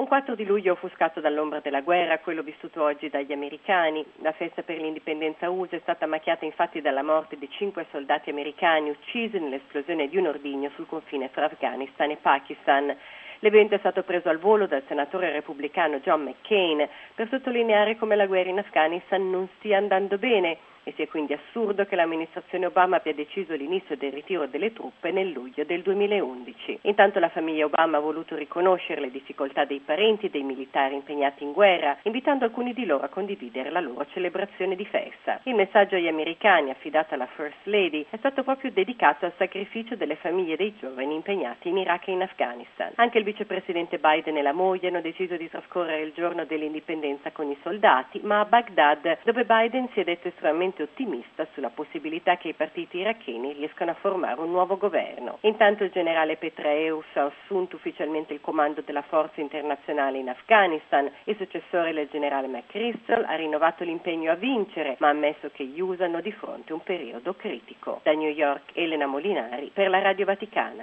4 di luglio offuscato dall'ombra della guerra, quello vissuto oggi dagli americani. La festa per l'indipendenza USA è stata macchiata infatti dalla morte di 5 soldati americani uccisi nell'esplosione di un ordigno sul confine fra Afghanistan e Pakistan. L'evento è stato preso al volo dal senatore repubblicano John McCain per sottolineare come la guerra in Afghanistan non stia andando bene e sia quindi assurdo che l'amministrazione Obama abbia deciso l'inizio del ritiro delle truppe nel luglio del 2011. Intanto la famiglia Obama ha voluto riconoscere le difficoltà dei parenti dei militari impegnati in guerra, invitando alcuni di loro a condividere la loro celebrazione di festa. Il messaggio agli americani affidato alla First Lady è stato proprio dedicato al sacrificio delle famiglie dei giovani impegnati in Iraq e in Afghanistan. Anche il vicepresidente Biden e la moglie hanno deciso di trascorrere il giorno dell'indipendenza con i soldati, ma a Baghdad, dove Biden si è detto estremamente ottimista sulla possibilità che i partiti iracheni riescano a formare un nuovo governo. Intanto il generale Petraeus ha assunto ufficialmente il comando della forza internazionale in Afghanistan. Il successore del generale McChrystal ha rinnovato l'impegno a vincere, ma ha ammesso che gli USA hanno di fronte un periodo critico. Da New York, Elena Molinari per la Radio Vaticana.